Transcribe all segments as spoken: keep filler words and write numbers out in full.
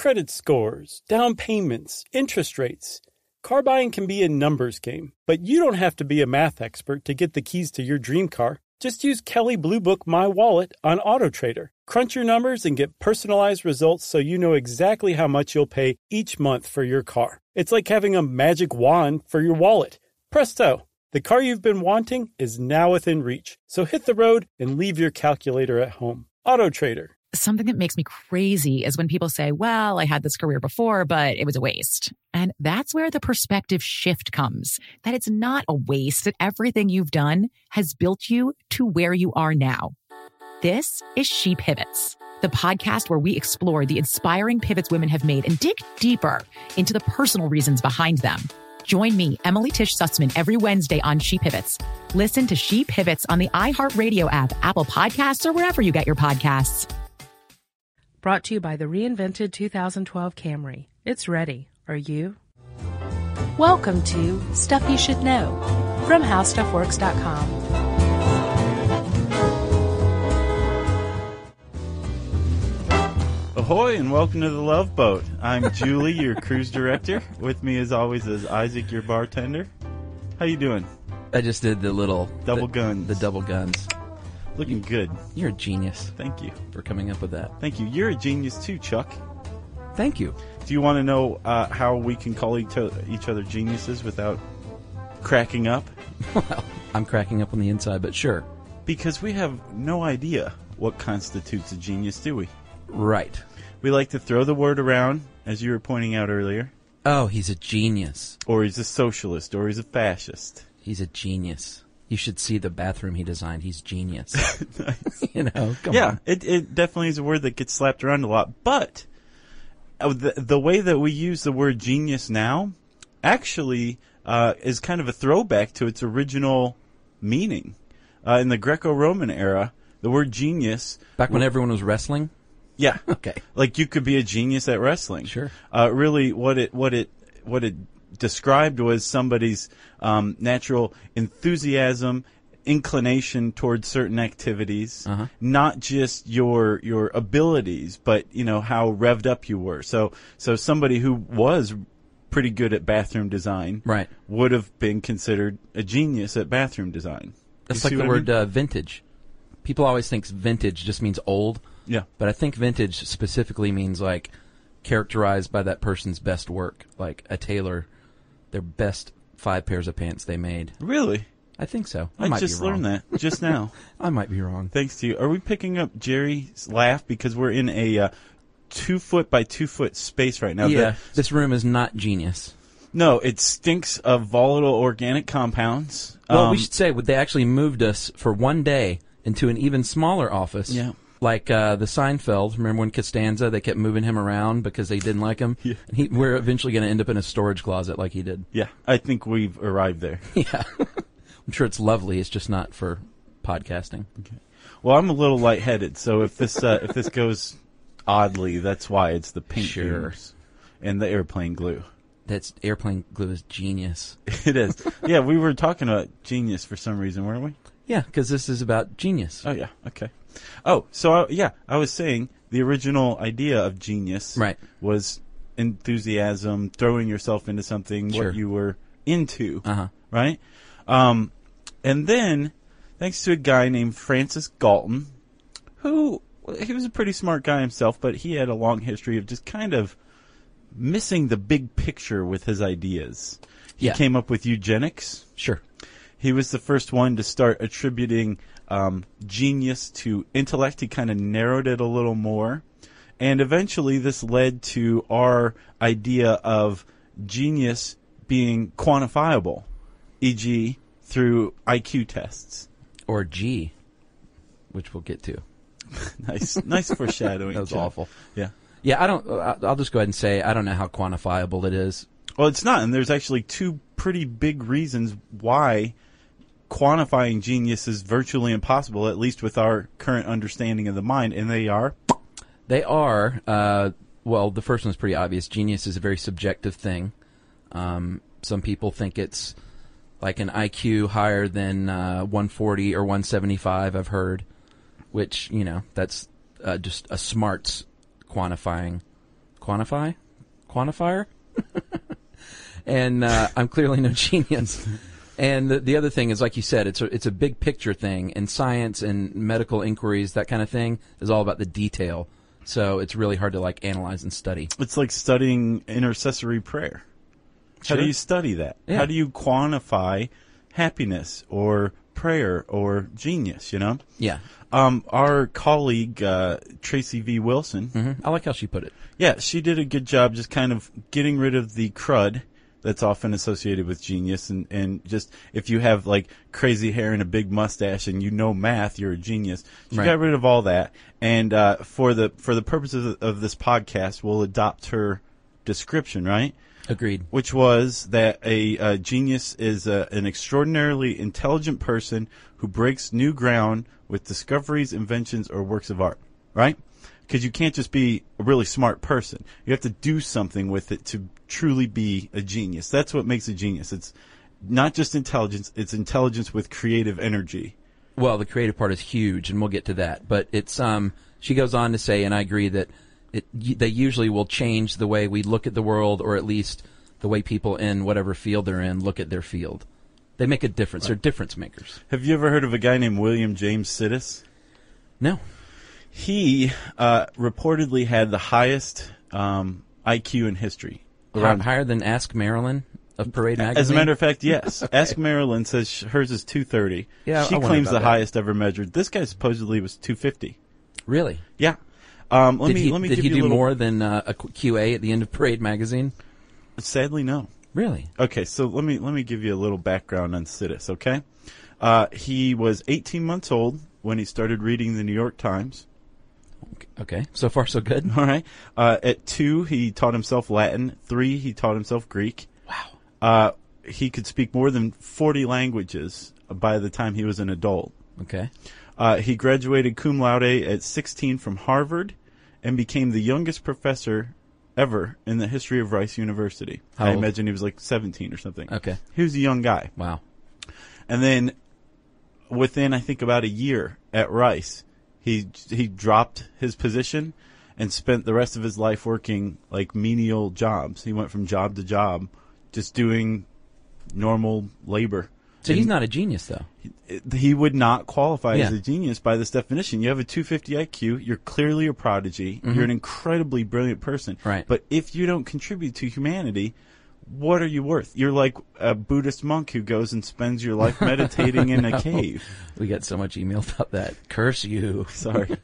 credit scores, down payments, interest rates. Car buying can be a numbers game, but you don't have to be a math expert to get the keys to your dream car. Just use Kelley Blue Book My Wallet on AutoTrader. Crunch your numbers and get personalized results so you know exactly how much you'll pay each month for your car. It's like having a magic wand for your wallet. Presto! The car you've been wanting is now within reach. So hit the road and leave your calculator at home. AutoTrader. Something that makes me crazy is when people say, well, I had this career before, but it was a waste. And that's where the perspective shift comes, that it's not a waste, that everything you've done has built you to where you are now. This is She Pivots, the podcast where we explore the inspiring pivots women have made and dig deeper into the personal reasons behind them. Join me, Emily Tish Sussman, every Wednesday on She Pivots. Listen to She Pivots on the iHeartRadio app, Apple Podcasts, or wherever you get your podcasts. Brought to you by the reinvented two thousand twelve Camry. It's ready. Are you? Welcome to Stuff You Should Know from How Stuff Works dot com. Ahoy and welcome to the Love Boat. I'm Julie, your cruise director. With me as always is Isaac, your bartender. How you doing? I just did the little... Double the, guns. The double guns. Looking good. You're a genius. Thank you. For coming up with that. Thank you. You're a genius too, Chuck. Thank you. Do you want to know uh, how we can call each other, each other geniuses without cracking up? Well, I'm cracking up on the inside, but sure. Because we have no idea what constitutes a genius, do we? Right. We like to throw the word around, as you were pointing out earlier. Oh, he's a genius. Or he's a socialist, or he's a fascist. He's a genius. You should see the bathroom he designed. He's genius. Nice. You know, come yeah, on. Yeah, it, it definitely is a word that gets slapped around a lot. But uh, the, the way that we use the word genius now actually uh, is kind of a throwback to its original meaning. Uh, in the Greco-Roman era, the word genius... Back when everyone was wrestling? Yeah. Okay. Like you could be a genius at wrestling. Sure. Uh, really, what it what it what it described was somebody's um, natural enthusiasm, inclination towards certain activities, uh-huh. not just your your abilities, but you know how revved up you were. So so somebody who was pretty good at bathroom design, right, would have been considered a genius at bathroom design. That's like the word I mean? uh, vintage. People always think vintage just means old. Yeah. But I think vintage specifically means like characterized by that person's best work, like a tailor, their best five pairs of pants they made. Really? I think so. I, I might just be wrong. learned that just now. I might be wrong. Thanks to you. Are we picking up Jerry's laugh because we're in a uh, two foot by two foot space right now? Yeah. The, this room is not genius. No, it stinks of volatile organic compounds. Well, um, we should say they actually moved us for one day into an even smaller office. Yeah. Like uh, the Seinfeld. Remember when Costanza, they kept moving him around because they didn't like him? Yeah. And he, we're eventually going to end up in a storage closet like he did. Yeah, I think we've arrived there. Yeah. I'm sure it's lovely. It's just not for podcasting. Okay. Well, I'm a little lightheaded, so if this uh, if this goes oddly, that's why. It's the pink Sure. fumes and the airplane glue. That's airplane glue is genius. It is. Yeah, we were talking about genius for some reason, weren't we? Yeah, because this is about genius. Oh, yeah. Okay. Oh, so, I, yeah, I was saying the original idea of genius right. was enthusiasm, throwing yourself into something, sure. what you were into, uh-huh. right? Um, and then, thanks to a guy named Francis Galton, who, he was a pretty smart guy himself, but he had a long history of just kind of missing the big picture with his ideas. He yeah. came up with eugenics. Sure. He was the first one to start attributing um, genius to intellect. He kind of narrowed it a little more. And eventually this led to our idea of genius being quantifiable, for example through I Q tests. Or G, which we'll get to. nice nice foreshadowing. That was John. awful. Yeah. Yeah, I don't, I'll just go ahead and say I don't know how quantifiable it is. Well, it's not, and there's actually two pretty big reasons why quantifying genius is virtually impossible, at least with our current understanding of the mind, and they are? They are, uh, well, the first one's pretty obvious. Genius is a very subjective thing. Um, some people think it's like an I Q higher than uh, one forty or one seventy-five, I've heard, which, you know, that's uh, just a smarts quantifying quantify, quantifier, and uh, I'm clearly no genius. And the, the other thing is, like you said, it's a, it's a big picture thing, and science and medical inquiries, that kind of thing, is all about the detail. So it's really hard to like analyze and study. It's like studying intercessory prayer. How Sure. do you study that? Yeah. How do you quantify happiness or prayer or genius, you know? Yeah. Um, our colleague, uh, Tracy V. Wilson, hmm I like how she put it. yeah, she did a good job just kind of getting rid of the crud that's often associated with genius, and, and just if you have like crazy hair and a big mustache and you know math, you're a genius. She Right. got rid of all that, and uh, for the for the purposes of, of this podcast, we'll adopt her description, right? Agreed. Which was that a, uh genius is a, an extraordinarily intelligent person who breaks new ground with discoveries, inventions, or works of art, right? Because you can't just be a really smart person. You have to do something with it to truly be a genius. That's what makes a genius. It's not just intelligence, it's intelligence with creative energy. Well, the creative part is huge, and we'll get to that. But it's um, she goes on to say, and I agree that it y- they usually will change the way we look at the world, or at least the way people in whatever field they're in look at their field. They make a difference. They're difference makers. Have you ever heard of a guy named William James Sidis? No. He uh, reportedly had the highest um, I Q in history. Hi- Around- higher than Ask Marilyn of Parade Magazine? As a matter of fact, yes. Ask Marilyn says sh- hers is two thirty. Yeah, she I wondered claims about the that. highest ever measured. This guy supposedly was two fifty. Really? Yeah. Um, let did me he, let me did give he you do a little, more than uh, a Q- QA at the end of Parade Magazine? Sadly, no. Really? Okay, so let me let me give you a little background on Sidis. Okay, uh, he was eighteen months old when he started reading the New York Times. Okay. So far, so good. All right. Uh, at two, he taught himself Latin. Three, he taught himself Greek. Wow. Uh, he could speak more than forty languages by the time he was an adult. Okay. Uh, he graduated cum laude at sixteen from Harvard and became the youngest professor ever in the history of Rice University. How I old? imagine he was like seventeen or something. Okay. He was a young guy. Wow. And then within, I think, about a year at Rice, he he dropped his position and spent the rest of his life working like menial jobs. He went from job to job, just doing normal labor. So he's And not a genius, though. he would not qualify Yeah. as a genius by this definition. You have a two fifty I Q. You're clearly a prodigy. You're an incredibly brilliant person. Right. But if you don't contribute to humanity, what are you worth? You're like a Buddhist monk who goes and spends your life meditating in a cave. We get so much email about that. Curse you. Sorry.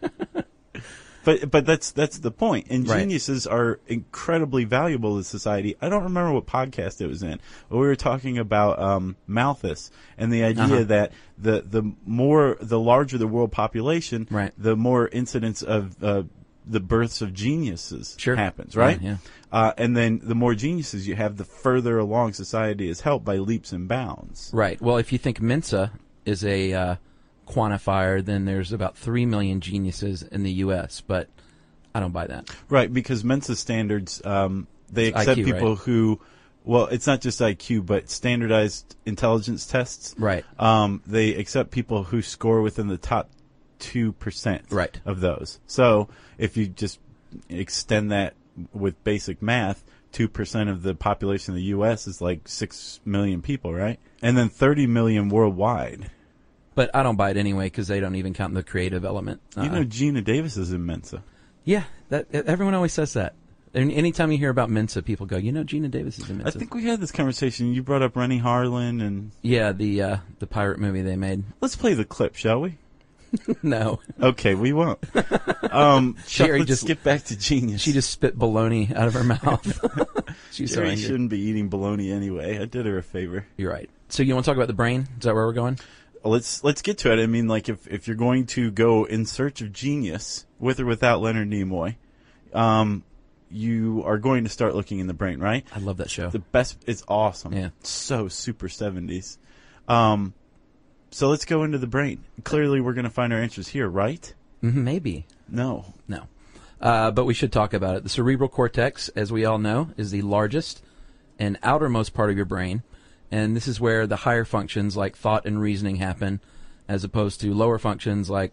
But but that's that's the point. And Right. geniuses are incredibly valuable to society. I don't remember what podcast it was in, but we were talking about um, Malthus and the idea Uh-huh. that the the more the larger the world population, Right. the more incidence of uh, the births of geniuses Sure. happens, right? Yeah, yeah. Uh, and then the more geniuses you have, the further along society is helped by leaps and bounds. Right. Well, if you think Mensa is a uh, quantifier, then there's about three million geniuses in the U S, but I don't buy that. Right, because Mensa standards, um, they It's accept I Q, people right? who, well, it's not just I Q, but standardized intelligence tests. Right. Um, they accept people who score within the top two percent Right. of those. So if you just extend that with basic math, two percent of the population of the U S is like six million people, right? And then thirty million worldwide. But I don't buy it anyway because they don't even count the creative element. You Uh-uh. know, Gina Davis is in Mensa. Yeah, that everyone always says that. And anytime you hear about Mensa, people go, you know, Gina Davis is in I Mensa. think we had this conversation. You brought up Rennie Harlan, and Yeah, the uh, the pirate movie they made. let's play the clip, shall we? No. Okay, we won't. Um, Chuck, Sherry let's just- get back to genius. She just spit baloney out of her mouth. She's so Sherry angry. shouldn't be eating bologna anyway. I did her a favor. You're right. So you want to talk about the brain? Is that where we're going? Let's let's get to it. I mean, like if if you're going to go in search of genius, with or without Leonard Nimoy, um, you are going to start looking in the brain, right? I love that show. The best. It's awesome. Yeah. So super seventies. Um, so let's go into the brain. Clearly, we're going to find our answers here, right? Mhm, Maybe. No. No. Uh, but we should talk about it. The cerebral cortex, as we all know, is the largest and outermost part of your brain. And this is where the higher functions like thought and reasoning happen, as opposed to lower functions like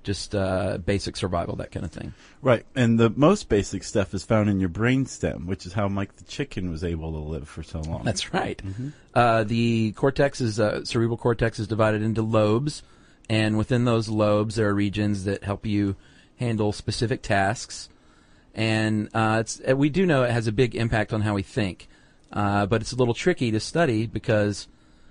just uh, basic survival, that kind of thing. Right, and the most basic stuff is found in your brainstem, which is how Mike the Chicken was able to live for so long. That's right. Mm-hmm. Uh, the cortex is uh, cerebral cortex is divided into lobes, and within those lobes there are regions that help you handle specific tasks. And uh, it's, we do know it has a big impact on how we think, uh, but it's a little tricky to study because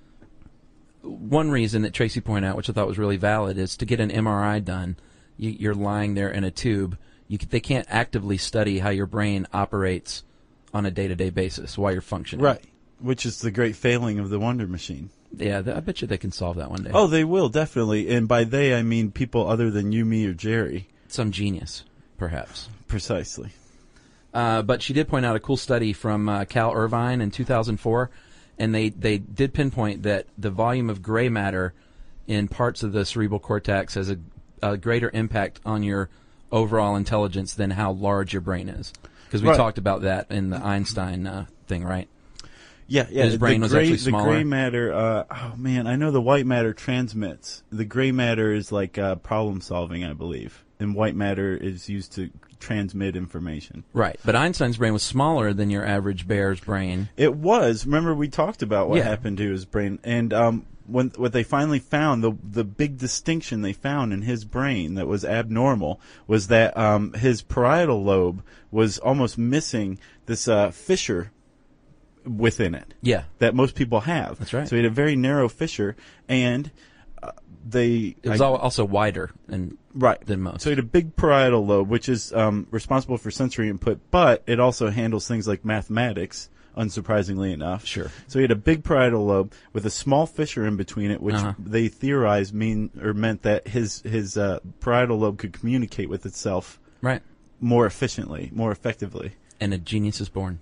one reason that Tracy pointed out, which I thought was really valid, is to get an M R I done, you, you're lying there in a tube. You, they can't actively study how your brain operates on a day-to-day basis while you're functioning. Right, which is the great failing of the Wonder Machine. Yeah, th- I bet you they can solve that one day. Oh, they will, definitely. And by they, I mean people other than you, me, or Jerry. Some genius, perhaps. Precisely. Uh, but she did point out a cool study from uh, Cal Irvine in two thousand four, and they, they did pinpoint that the volume of gray matter in parts of the cerebral cortex has a, a greater impact on your overall intelligence than how large your brain is. Because we right. talked about that in the Einstein uh, thing, right? Yeah, yeah. His brain the was gray, actually smaller. The gray matter, uh, oh man, I know the white matter transmits. The gray matter is like uh, problem solving, I believe. And white matter is used to transmit information. Right, but Einstein's brain was smaller than your average bear's brain. It was. Remember, we talked about what yeah. happened to his brain, and um, when what they finally found, the the big distinction they found in his brain that was abnormal was that um, his parietal lobe was almost missing this uh, fissure within it. Yeah, that most people have. That's right. So he had a very narrow fissure, and uh, they it was I, also wider and. Right. Than most. So you had a big parietal lobe, which is um, responsible for sensory input, but it also handles things like mathematics, unsurprisingly enough. Sure. So you had a big parietal lobe with a small fissure in between it, which uh-huh. they theorized mean or meant that his his uh, parietal lobe could communicate with itself right. more efficiently, more effectively. And a genius is born.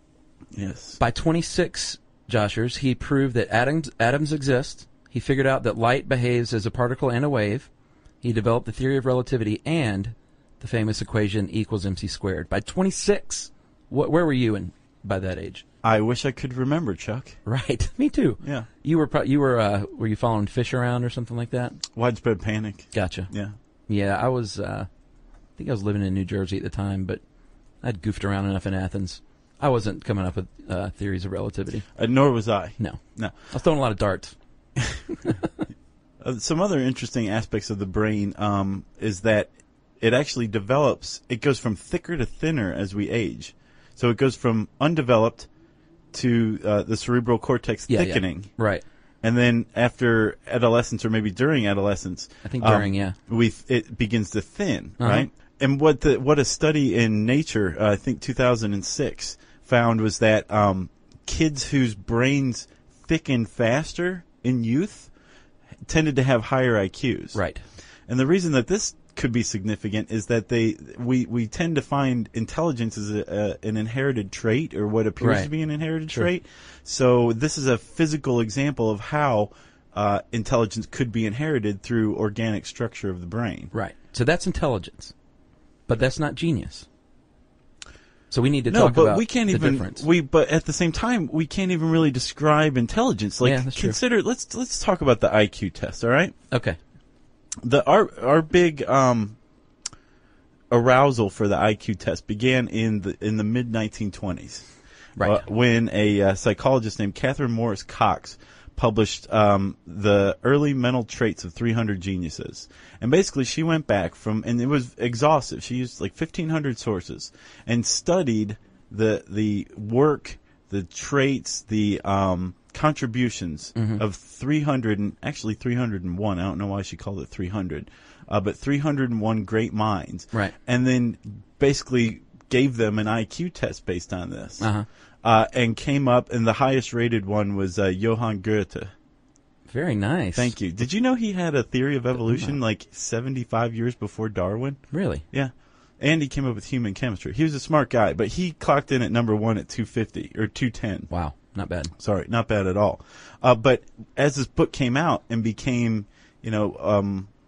Yes. By twenty-six, Joshers, he proved that atoms, atoms exist. He figured out that light behaves as a particle and a wave. He developed the theory of relativity and the famous equation E equals mc squared. By twenty-six, wh- where were you in by that age? I wish I could remember, Chuck. Right, me too. Yeah. You were pro- you were uh, were you following Fish around or something like that? Widespread panic. Gotcha. Yeah. Yeah, I was. Uh, I think I was living in New Jersey at the time, but I'd goofed around enough in Athens. I wasn't coming up with uh, theories of relativity. Uh, nor was I. No, no. I was throwing a lot of darts. Uh, some other interesting aspects of the brain um, is that it actually develops. It goes from thicker to thinner as we age. So it goes from undeveloped to uh, the cerebral cortex yeah, thickening. Yeah. Right. And then after adolescence, or maybe during adolescence, I think during, um, yeah, we th- it begins to thin, uh-huh. right? And what the what a study in Nature, uh, I think two thousand six, found was that um, kids whose brains thicken faster in youth tended to have higher I Qs. Right. And the reason that this could be significant is that they we, we tend to find intelligence as a, a, an inherited trait, or what appears right. to be an inherited sure. trait. So this is a physical example of how uh, intelligence could be inherited through organic structure of the brain. Right. So that's intelligence, but that's not genius. So we need to no, talk but about we can't the even difference. we. But at the same time, we can't even really describe intelligence. Like, yeah, that's true. consider. Let's let's talk about the I Q test. All right. Okay. The our our big um, arousal for the I Q test began in the in the mid nineteen twenties, right? Uh, when a uh, psychologist named Catherine Morris Cox published um, the early mental traits of three hundred geniuses. And basically she went back from, and it was exhaustive. She used like fifteen hundred sources and studied the the work, the traits, the um, contributions mm-hmm. of three hundred, and actually three hundred one. I don't know why she called it three hundred, uh, but three hundred one great minds. Right. And then basically gave them an I Q test based on this. Uh-huh. Uh, and came up, and the highest rated one was uh, Johann Goethe. Very nice. Thank you. Did you know he had a theory of evolution like seventy-five years before Darwin? Really? Yeah. And he came up with human chemistry. He was a smart guy, but he clocked in at number one at two fifty, or two ten. Wow. Not bad. Sorry, not bad at all. Uh, but as this book came out and became, you know, um,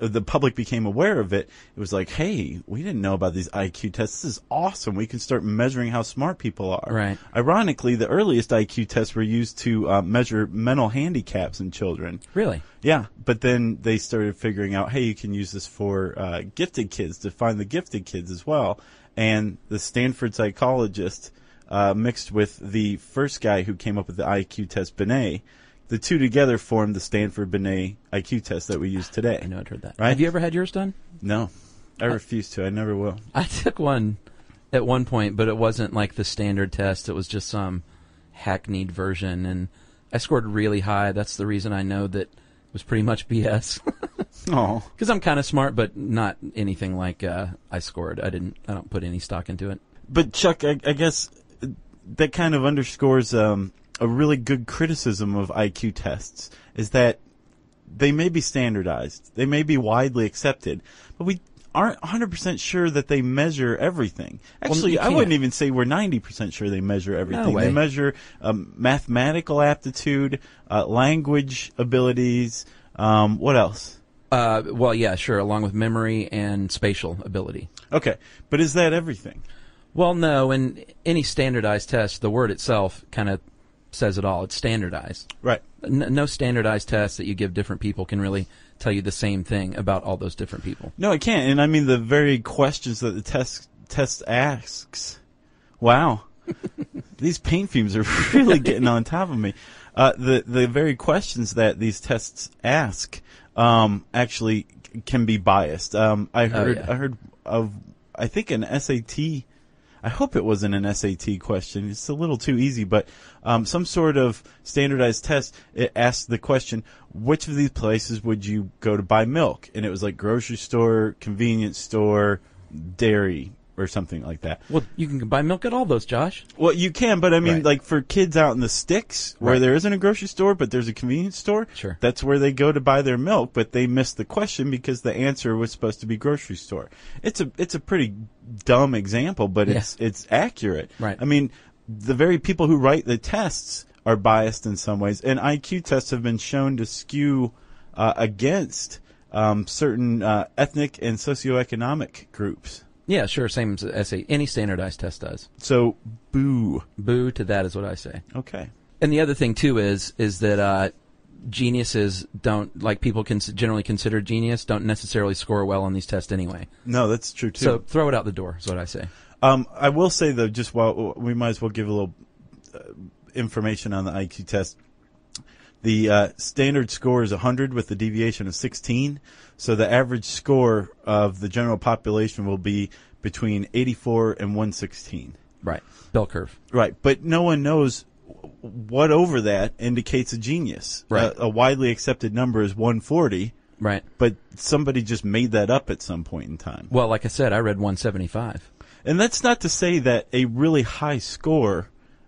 the public became aware of it, it was like, hey, we didn't know about these I Q tests. This is awesome. We can start measuring how smart people are. Right. Ironically, the earliest I Q tests were used to uh, measure mental handicaps in children. Really? Yeah, but then they started figuring out, hey, you can use this for uh, gifted kids, to find the gifted kids as well. And the Stanford psychologist uh, mixed with the first guy who came up with the I Q test, Binet, the two together formed the Stanford-Binet I Q test that we use today. I know I'd heard that. Right? Have you ever had yours done? No. I refuse to. I never will. I took one at one point, but it wasn't like the standard test. It was just some hackneyed version, and I scored really high. That's the reason I know that it was pretty much B S. Oh. Because I'm kind of smart, but not anything like uh, I scored. I didn't. I don't put any stock into it. But, Chuck, I, I guess that kind of underscores um, a really good criticism of I Q tests, is that they may be standardized, they may be widely accepted, but we aren't one hundred percent sure that they measure everything. Actually, well, I wouldn't even say we're ninety percent sure they measure everything. No way. They measure um, mathematical aptitude, uh, language abilities, um, what else? Uh, well, yeah, sure, along with memory and spatial ability. Okay, but is that everything? Well, no, in any standardized test, the word itself kind of says it all. It's standardized. Right. N- no standardized test that you give different people can really tell you the same thing about all those different people. No, it can't. And I mean the very questions that the test test asks. Wow. These paint fumes are really getting on top of me. Uh, the the very questions that these tests ask um, actually can be biased. Um, I heard oh, yeah. I heard of I think an S A T. I hope it wasn't an S A T question. It's a little too easy, but um, some sort of standardized test. It asked the question, which of these places would you go to buy milk? And it was like grocery store, convenience store, dairy, or something like that. Well, you can buy milk at all those, Josh. Well, you can, but I mean, Right. like for kids out in the sticks where Right. there isn't a grocery store, but there's a convenience store, Sure. that's where they go to buy their milk, but they missed the question because the answer was supposed to be grocery store. It's a it's a pretty dumb example, but Yeah. it's it's accurate. Right. I mean, the very people who write the tests are biased in some ways, and I Q tests have been shown to skew uh, against um, certain uh, ethnic and socioeconomic groups. Yeah, sure, same as S A T. Any standardized test does. So, boo. Boo to that is what I say. Okay. And the other thing too is is that uh, geniuses don't, like people can generally consider genius, don't necessarily score well on these tests anyway. No, that's true too. So throw it out the door is what I say. Um, I will say though, just while we might as well give a little uh, information on the I Q test. The uh, standard score is one hundred with a deviation of sixteen. So the average score of the general population will be between eighty-four and one sixteen. Right. Bell curve. Right. But no one knows what over that indicates a genius. Right. A, a widely accepted number is one forty. Right. But somebody just made that up at some point in time. Well, like I said, I read one seventy-five. And that's not to say that a really high score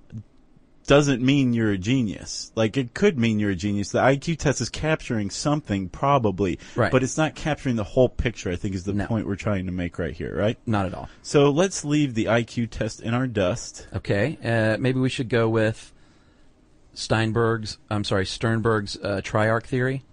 doesn't mean you're a genius. Like, it could mean you're a genius. The I Q test is capturing something, probably. Right. But it's not capturing the whole picture, I think is the No. point we're trying to make right here, right? Not at all. So let's leave the I Q test in our dust. Okay. Uh, maybe we should go with Steinberg's, I'm sorry, Sternberg's uh, triarch theory.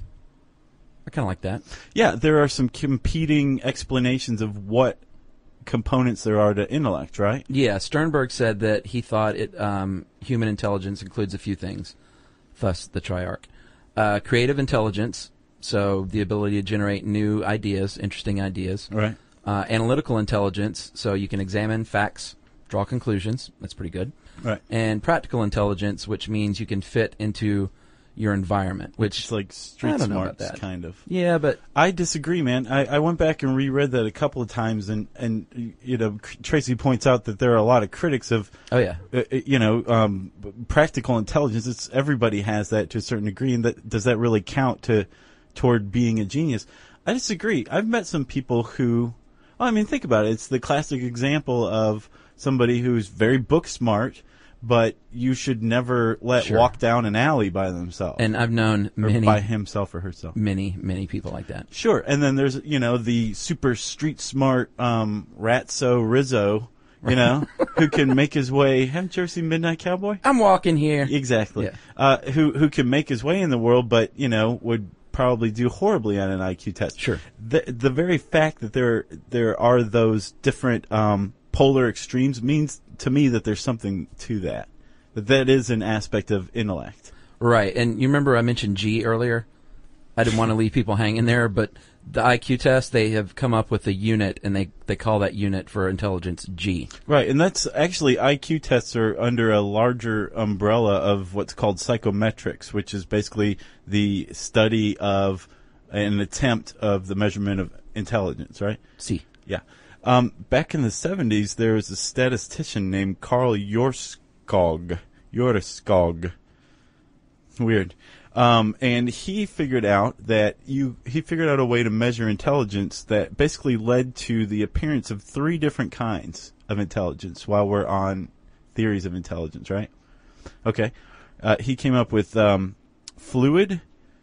I kind of like that. Yeah, there are some competing explanations of what components there are to intellect, right? Yeah, Sternberg said that he thought it um, human intelligence includes a few things, thus the triarch. Uh, creative intelligence, so the ability to generate new ideas, interesting ideas. Right. Uh, analytical intelligence, so you can examine facts, draw conclusions. That's pretty good. Right. And practical intelligence, which means you can fit into your environment, which It's like street I don't know about smarts, that. kind of. Yeah, but I disagree, man. I, I went back and reread that a couple of times, and, and you know, Tracy points out that there are a lot of critics of, oh yeah, uh, you know, um, practical intelligence. It's everybody has that to a certain degree, and that does that really count to toward being a genius? I disagree. I've met some people who, well, I mean, think about it. It's the classic example of somebody who's very book smart, but you should never let Sure. walk down an alley by themselves. and I've known or many, by himself or herself. many, many people like that. Sure, and then there's, you know, the super street smart um, Ratso Rizzo, you know, who can make his way. Haven't you ever seen Midnight Cowboy? I'm walking here. Exactly. Yeah. Uh, who who can make his way in the world, but you know would probably do horribly on an I Q test. Sure. The the very fact that there there are those different um, polar extremes means to me that there's something to that. That that is an aspect of intellect. Right. And you remember I mentioned G earlier? I didn't want to leave people hanging there, but the I Q test, they have come up with a unit, and they, they call that unit for intelligence G. Right, and that's actually I Q tests are under a larger umbrella of what's called psychometrics, which is basically the study of an attempt of the measurement of intelligence, right? C. Yeah. Um, back in the seventies, there was a statistician named Carl Jorskog. Jorskog. Weird. Um, and he figured out that you, he figured out a way to measure intelligence that basically led to the appearance of three different kinds of intelligence while we're on theories of intelligence, right? Okay. Uh, he came up with, um, fluid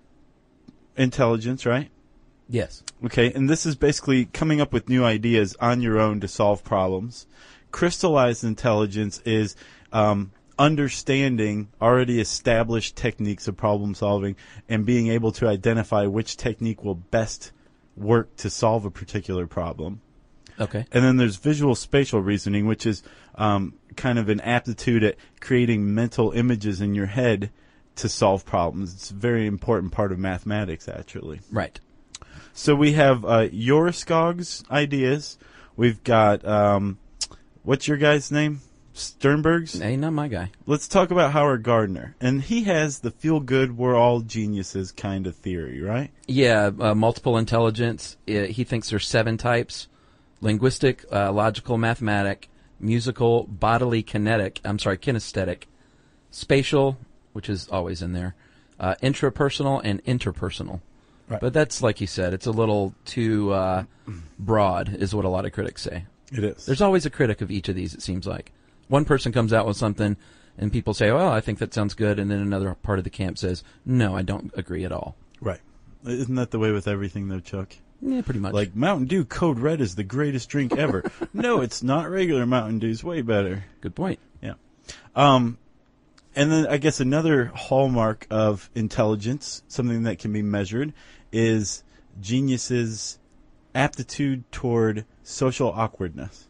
intelligence, right? Yes. Okay. And this is basically coming up with new ideas on your own to solve problems. Crystallized intelligence is, um, understanding already established techniques of problem solving and being able to identify which technique will best work to solve a particular problem. Okay. And then there's visual spatial reasoning, which is um, kind of an aptitude at creating mental images in your head to solve problems. It's a very important part of mathematics, actually. Right. So we have uh, Jorskog's ideas. We've got, um, what's your guy's name? Sternberg's? Hey, not my guy. Let's talk about Howard Gardner. And he has the feel-good, we're all geniuses kind of theory, right? Yeah, uh, multiple intelligence. Uh, he thinks there's seven types. Linguistic, uh, logical, mathematic, musical, bodily, kinetic, I'm sorry, kinesthetic, spatial, which is always in there, uh, intrapersonal, and interpersonal. Right. But that's, like you said, it's a little too uh, broad, is what a lot of critics say. It is. There's always a critic of each of these, it seems like. One person comes out with something, and people say, well, I think that sounds good, and then another part of the camp says, no, I don't agree at all. Right. Isn't that the way with everything, though, Chuck? Yeah, pretty much. Like, Mountain Dew Code Red is the greatest drink ever. No, it's not. Regular Mountain Dew's way better. Good point. Yeah. Um, and then I guess another hallmark of intelligence, something that can be measured, is geniuses' aptitude toward social awkwardness.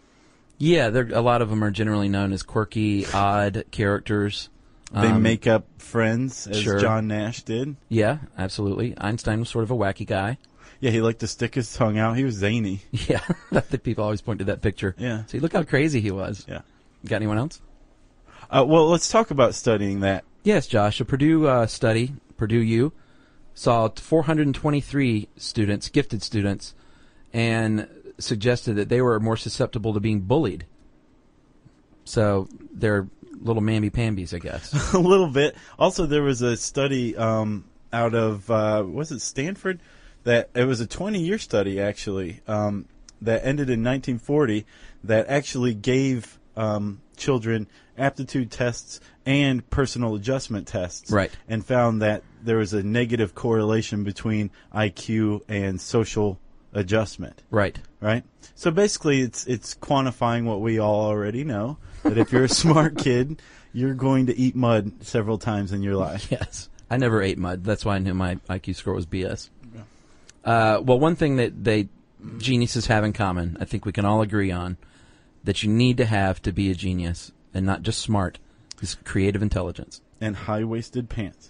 Yeah, there, a lot of them are generally known as quirky, odd characters. They Um, make up friends, as sure. John Nash did. Yeah, absolutely. Einstein was sort of a wacky guy. Yeah, he liked to stick his tongue out. He was zany. Yeah, I think people always point to that picture. Yeah. See, look how crazy he was. Yeah. Got anyone else? Uh, well, let's talk about studying that. Yes, Josh. A Purdue uh, study, Purdue U, saw four hundred twenty-three students, gifted students, and suggested that they were more susceptible to being bullied. So they're little mamby-pambies, I guess. A little bit. Also, there was a study um, out of, uh, was it Stanford? That it was a twenty-year study, actually, um, that ended in nineteen forty that actually gave um, children aptitude tests and personal adjustment tests. Right. And found that there was a negative correlation between I Q and social adjustment. Right. Right? So basically, it's it's quantifying what we all already know, that if you're a smart kid, you're going to eat mud several times in your life. Yes. I never ate mud. That's why I knew my I Q score was B S. Uh, well, one thing that they geniuses have in common, I think we can all agree on, that you need to have to be a genius, and not just smart, is creative intelligence. And high-waisted pants.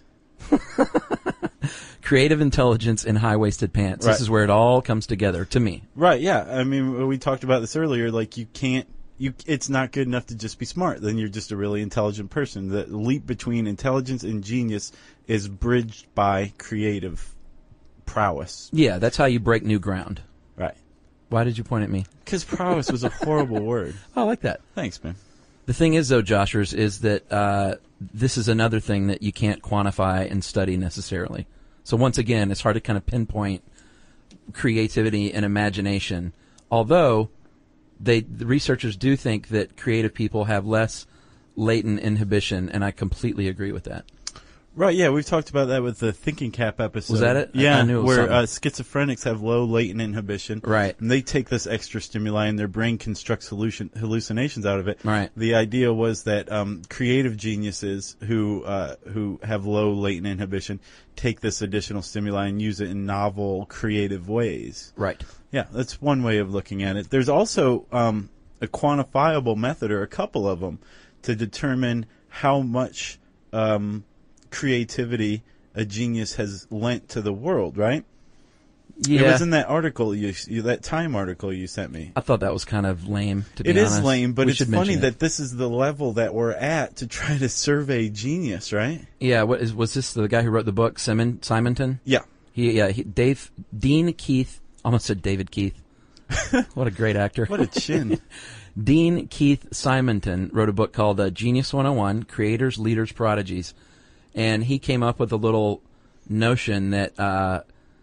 Creative intelligence and high-waisted pants. Right. This is where it all comes together, to me. Right, yeah. I mean, we talked about this earlier. Like, you can't, you, it's not good enough to just be smart. Then you're just a really intelligent person. The leap between intelligence and genius is bridged by creative prowess. Yeah, that's how you break new ground. Right. Why did you point at me? Because prowess was a horrible word. Oh, I like that. Thanks, man. The thing is, though, Joshers, is that uh, this is another thing that you can't quantify and study necessarily. So once again, it's hard to kind of pinpoint creativity and imagination. Although they, the researchers do think that creative people have less latent inhibition, and I completely agree with that. Right, yeah, we've talked about that with the Thinking Cap episode. Was that it? I- Yeah, I knew it was where uh, something. schizophrenics have low latent inhibition. Right. And they take this extra stimuli and their brain constructs hallucin- hallucinations out of it. Right. The idea was that um, creative geniuses who uh, who have low latent inhibition take this additional stimuli and use it in novel, creative ways. Right. Yeah, that's one way of looking at it. There's also um, a quantifiable method, or a couple of them, to determine how much um, creativity a genius has lent to the world, right? Yeah. It was in that article, you, you that Time article you sent me. I thought that was kind of lame, to be It honest. is lame, but We it's should funny mention it. that this is the level that we're at to try to survey genius, right? Yeah, what is, was this the guy who wrote the book, Simon, Simonton? Yeah. He, yeah, he, Dave, Dean Keith, almost said David Keith. What a great actor. What a chin. Dean Keith Simonton wrote a book called uh, Genius one oh one, Creators, Leaders, Prodigies. And he came up with a little notion that uh,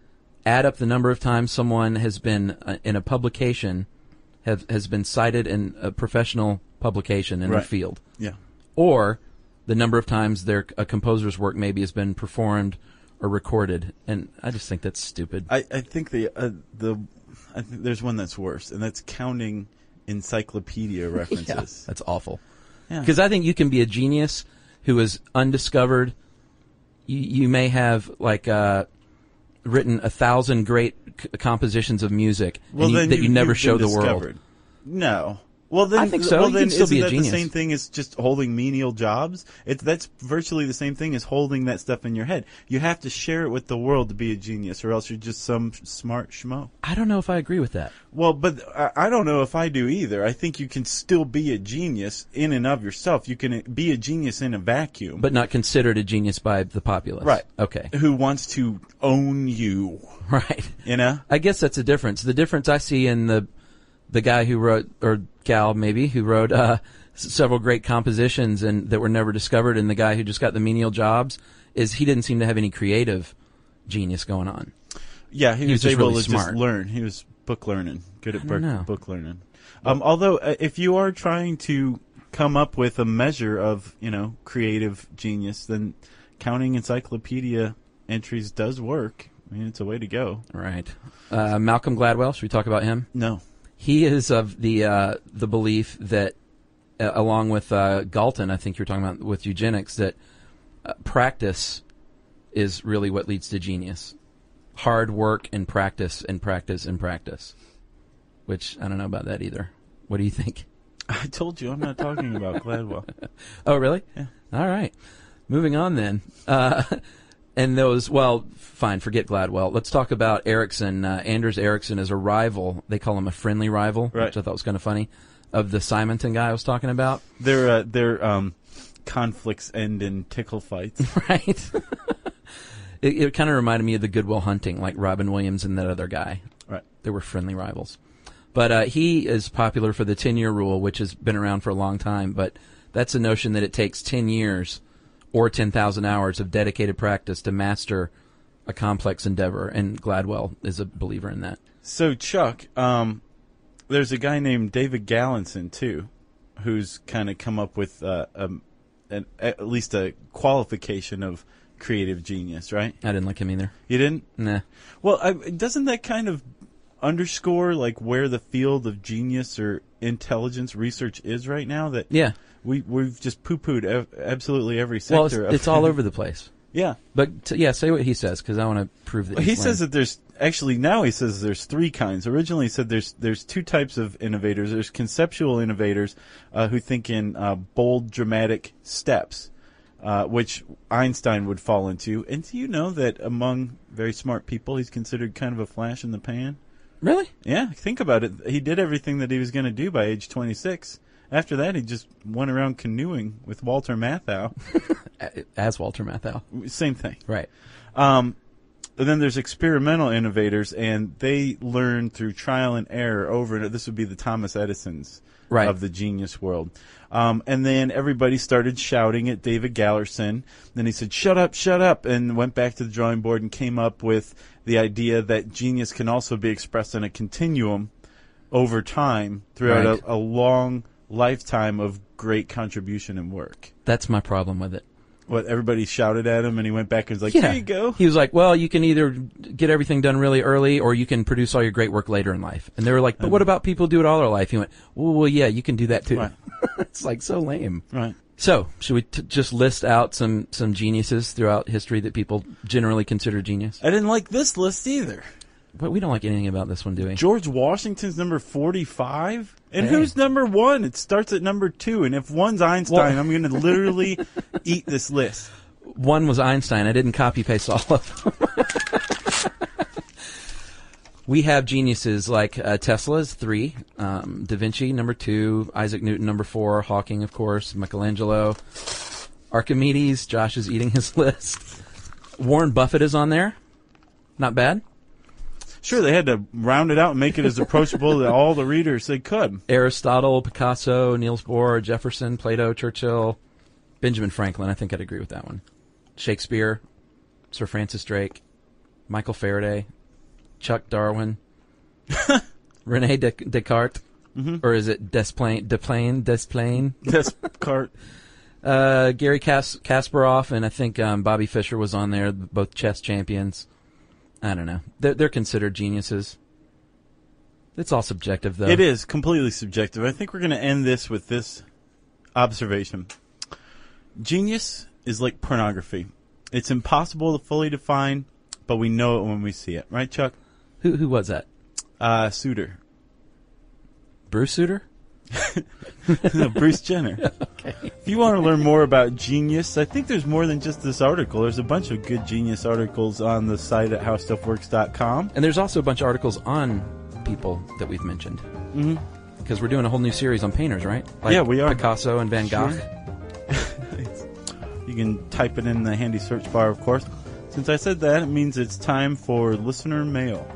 add up the number of times someone has been uh, in a publication, have, has been cited in a professional publication in Right. their field. Yeah. Or the number of times their a composer's work maybe has been performed or recorded. And I just think that's stupid. I, I think the uh, the I think there's one that's worse, and that's counting encyclopedia references. Yeah, that's awful. Yeah. Because I think you can be a genius who is undiscovered. You, you may have like uh, written a thousand great c- compositions of music Well, and you, then that you, never you've show been the world. discovered. No. Well, then, I think so. Well, You then can still isn't be a that genius. the same thing as just holding menial jobs? It's that's virtually the same thing as holding that stuff in your head. You have to share it with the world to be a genius, or else you're just some smart schmo. I don't know if I agree with that. Well, but I, I don't know if I do either. I think you can still be a genius in and of yourself. You can be a genius in a vacuum. But not considered a genius by the populace. Right. Okay. Who wants to own you? Right. You know? I guess that's the difference. The difference I see in the the guy who wrote, or gal maybe, who wrote uh, s- several great compositions and that were never discovered, and the guy who just got the menial jobs, is he didn't seem to have any creative genius going on. Yeah, he, He was, was just able really to smart. just learn. He was book learning, good at I don't know. book, book learning. Um, although, uh, if you are trying to come up with a measure of, you know, creative genius, then counting encyclopedia entries does work. I mean, it's a way to go. Right. Uh, Malcolm Gladwell, should we talk about him? No. He is of the uh, the belief that, uh, along with uh, Galton, I think you're talking about with eugenics, that uh, practice is really what leads to genius. Hard work and practice and practice and practice. Which, I don't know about that either. What do you think? I told you I'm not talking about Gladwell. Oh, really? Yeah. All right. Moving on then. Uh, and those, well, fine, forget Gladwell. Let's talk about Ericsson. Uh, Anders Ericsson is a rival. They call him a friendly rival, Right. which I thought was kind of funny, of the Simonton guy I was talking about. Their uh, their um, conflicts end in tickle fights. Right. it it kind of reminded me of the Goodwill Hunting, like Robin Williams and that other guy. Right. They were friendly rivals. But uh, he is popular for the ten-year rule, which has been around for a long time. But that's the notion that it takes ten years or ten thousand hours of dedicated practice to master a complex endeavor. And Gladwell is a believer in that. So, Chuck, um, there's a guy named David Gallinson, too, who's kind of come up with uh, um, an, at least a qualification of creative genius, right? I didn't like him either. You didn't? Nah. Well, I, doesn't that kind of underscore like where the field of genius or intelligence research is right now? That Yeah. we we've just poo-pooed ev- absolutely every Well, it's, sector. of it's all over the place. Yeah. But, t- yeah, say what he says, because I want to prove that He he's says lame. that there's actually now he says there's three kinds. Originally, he said there's there's two types of innovators. There's conceptual innovators uh, who think in uh, bold, dramatic steps, uh, which Einstein would fall into. And do you know that among very smart people, he's considered kind of a flash in the pan? Really? Yeah, think about it. He did everything that he was going to do by age twenty-six. After that, he just went around canoeing with Walter Matthau. As Walter Matthau. Same thing. Right. Um, and then there's experimental innovators, and they learn through trial and error over and this would be the Thomas Edisons Right. of the genius world. Um, and then everybody started shouting at David Gallerson. Then he said, shut up, shut up, and went back to the drawing board and came up with the idea that genius can also be expressed in a continuum over time throughout Right. a, a long lifetime of great contribution and work. That's my problem with it. What, everybody shouted at him and he went back and was like, Yeah. there you go. He was like, well, you can either get everything done really early or you can produce all your great work later in life. And they were like, but what about people who do it all their life? He went, well, well yeah, you can do that too. Right. It's like so lame. Right. So, should we t- just list out some, some geniuses throughout history that people generally consider genius? I didn't like this list either. But we don't like anything about this one, do we? George Washington's number forty-five? And Hey. who's number one? It starts at number two. And if one's Einstein, Well- I'm going to literally eat this list. One was Einstein. I didn't copy paste all of them. We have geniuses like uh, Tesla's three, um, Da Vinci number two, Isaac Newton number four, Hawking of course, Michelangelo, Archimedes. Josh is eating his list. Warren Buffett is on there. Not bad. Sure, they had to round it out and make it as approachable to all the readers they could. Aristotle, Picasso, Niels Bohr, Jefferson, Plato, Churchill, Benjamin Franklin. I think I'd agree with that one. Shakespeare, Sir Francis Drake, Michael Faraday, Chuck Darwin, Rene Des- Descartes, Mm-hmm. or is it Desplain, Desplain, Desplain? Descartes. Uh, Gary Kas- Kasparov, and I think um, Bobby Fischer was on there, both chess champions. I don't know. They're, they're considered geniuses. It's all subjective, though. It is completely subjective. I think we're going to end this with this observation. Genius is like pornography. It's impossible to fully define, but we know it when we see it. Right, Chuck? Who who was that? Uh, Suter. Bruce Suter? No, Bruce Jenner. Okay. If you want to learn more about genius, I think there's more than just this article. There's a bunch of good genius articles on the site at how stuff works dot com. And there's also a bunch of articles on people that we've mentioned. Mm-hmm. Because we're doing a whole new series on painters, right? Like Yeah, we are. Picasso and Van Gogh. Sure. You can type it in the handy search bar, of course. Since I said that, it means it's time for listener mail.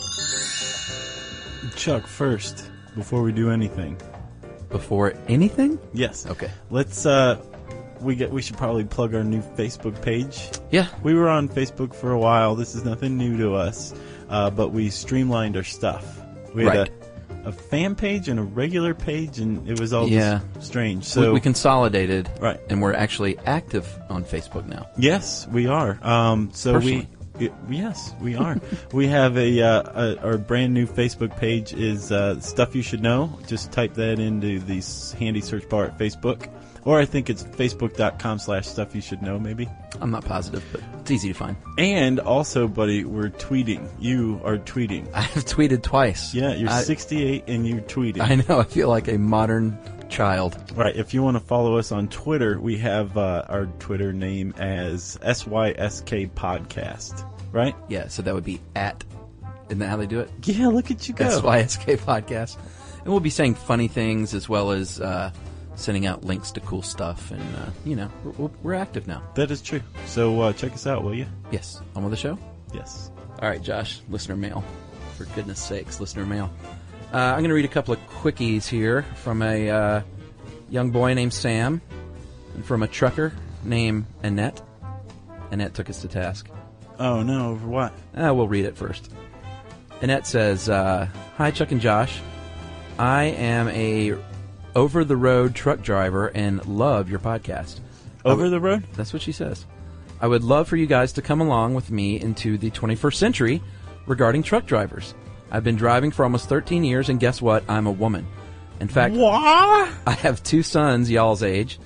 Chuck, first, before we do anything. Before anything? Yes. Okay. Let's, uh, we get, we should probably plug our new Facebook page. Yeah. We were on Facebook for a while. This is nothing new to us. Uh, but we streamlined our stuff. We had Right. a, a fan page and a regular page, and it was all Yeah. just strange. We, So we consolidated. Right. And we're actually active on Facebook now. Yes, we are. Um, so Personally. we, y- yes, we are. We have a, uh, a our brand new Facebook page is uh, Stuff You Should Know. Just type that into the s- handy search bar at Facebook, or I think it's facebook dot com slash Stuff You Should Know, maybe. I'm not positive, but it's easy to find. And also, buddy, we're tweeting. You are tweeting. I have tweeted twice. Yeah, you're I, sixty-eight and you're tweeting. I know. I feel like a modern child. Right. If you want to follow us on Twitter, we have uh, our Twitter name as S Y S K Podcast. Right? Yeah, so that would be at. Isn't that how they do it? Yeah, look at you go. S Y S K Podcast. And we'll be saying funny things as well as uh, sending out links to cool stuff. And, uh, you know, we're, we're active now. That is true. So uh, check us out, will you? Yes. On with the show? Yes. All right, Josh, listener mail. For goodness sakes, listener mail. Uh, I'm going to read a couple of quickies here from a uh, young boy named Sam and from a trucker named Annette. Annette took us to task. Oh, no. Over what? Uh, we'll read it first. Annette says, uh, Hi, Chuck and Josh. I am a over-the-road truck driver and love your podcast. Over the road? That's what she says. I would love for you guys to come along with me into the twenty-first century regarding truck drivers. I've been driving for almost thirteen years, and guess what? I'm a woman. In fact, What? I have two sons y'all's age.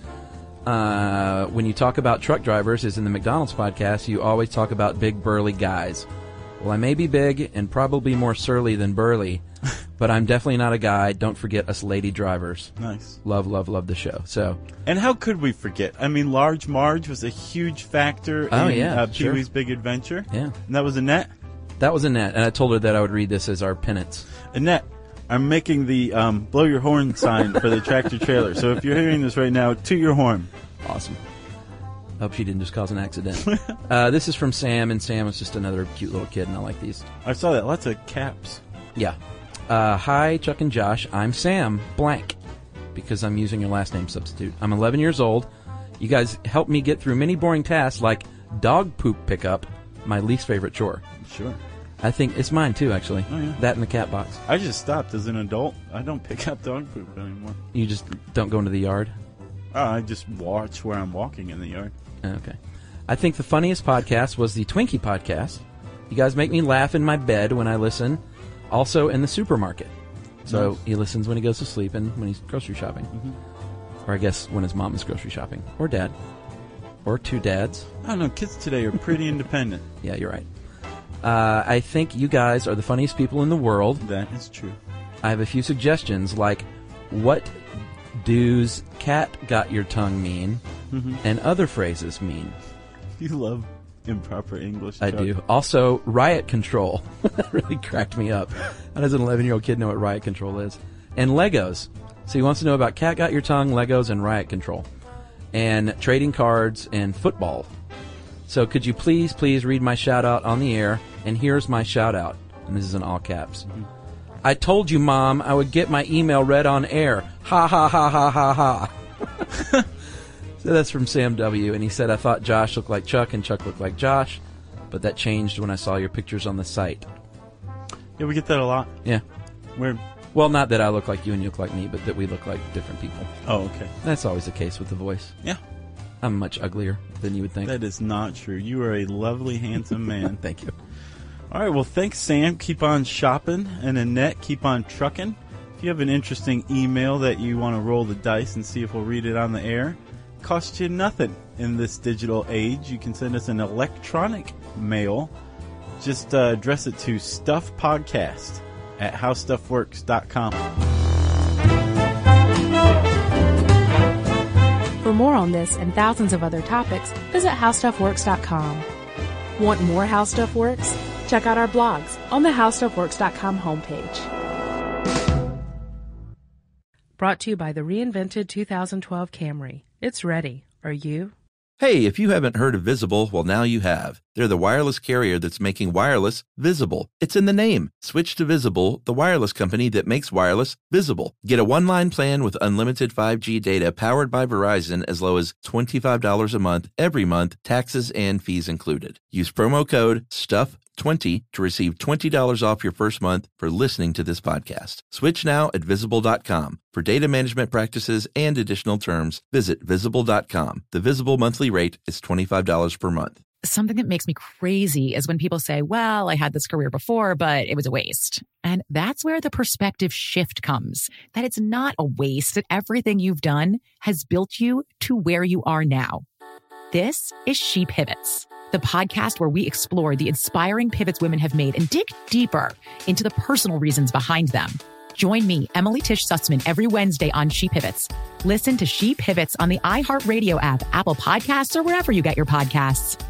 Uh, when you talk about truck drivers, as in the McDonald's podcast, you always talk about big, burly guys. Well, I may be big and probably more surly than burly, but I'm definitely not a guy. Don't forget us lady drivers. Nice. Love, love, love the show. So, And how could we forget? I mean, Large Marge was a huge factor Oh, in yeah, uh, sure. Pee-wee's Big Adventure. yeah. And that was Annette. That was Annette, and I told her that I would read this as our penance. Annette, I'm making the um, blow your horn sign for the tractor trailer. So if you're hearing this right now, toot your horn. Awesome. Hope she didn't just cause an accident. uh, this is from Sam, and Sam is just another cute little kid, and I like these. I saw that. Lots of caps. Yeah. Uh, hi, Chuck and Josh. I'm Sam blank because I'm using your last name substitute. I'm eleven years old. You guys help me get through many boring tasks like dog poop pickup, my least favorite chore. Sure. I think it's mine too, actually. Oh, yeah. That and the cat box. I just stopped as an adult. I don't pick up dog poop anymore. You just don't go into the yard. Oh, I just watch where I'm walking in the yard. Okay. I think the funniest podcast was the Twinkie podcast. You guys make me laugh in my bed when I listen. Also in the supermarket. So Nice. he listens when he goes to sleep and when he's grocery shopping. Mm-hmm. Or I guess when his mom is grocery shopping. Or dad. Or two dads. I don't know. Kids today are pretty independent. Yeah, you're right. Uh, I think you guys are the funniest people in the world. That is true. I have a few suggestions, like what does cat got your tongue mean, Mm-hmm. and other phrases mean. You love improper English. I Chuck. do. Also, riot control. That really cracked me up. How does an eleven-year-old kid know what riot control is? And Legos. So he wants to know about cat got your tongue, Legos, and riot control. And trading cards and football. So could you please, please read my shout-out on the air? And here's my shout-out. And this is in all caps. Mm-hmm. I told you, Mom, I would get my email read on air. Ha, ha, ha, ha, ha, ha. So that's from Sam W. And he said, I thought Josh looked like Chuck and Chuck looked like Josh. But that changed when I saw your pictures on the site. Yeah, we get that a lot. Yeah. We're Well, not that I look like you and you look like me, but that we look like different people. oh, okay. That's always the case with the voice. Yeah, I'm much uglier than you would think. that is not true. You are a lovely, handsome man. Thank you. All right, well, thanks, Sam. Keep on shopping, and Annette, keep on trucking. If you have an interesting email that you want to roll the dice and see if we'll read it on the air, cost you nothing in this digital age. You can send us an electronic mail. Just uh, address it to stuffpodcast at how stuff works dot com. For more on this and thousands of other topics, visit how stuff works dot com. Want more How Stuff Works? Check out our blogs on the how stuff works dot com homepage. Brought to you by the reinvented two thousand twelve Camry. It's ready. Are you? Hey, if you haven't heard of Visible, well, now you have. They're the wireless carrier that's making wireless visible. It's in the name. Switch to Visible, the wireless company that makes wireless visible. Get a one-line plan with unlimited five G data powered by Verizon as low as twenty-five dollars a month every month, taxes and fees included. Use promo code stuff twenty to receive twenty dollars off your first month for listening to this podcast. Switch now at visible dot com. For data management practices and additional terms, visit visible dot com. The Visible monthly rate is twenty-five dollars per month. Something that makes me crazy is when people say, well, I had this career before, but it was a waste. And that's where the perspective shift comes, that it's not a waste, that everything you've done has built you to where you are now. This is She Pivots, the podcast where we explore the inspiring pivots women have made and dig deeper into the personal reasons behind them. Join me, Emily Tish Sussman, every Wednesday on She Pivots. Listen to She Pivots on the iHeartRadio app, Apple Podcasts, or wherever you get your podcasts.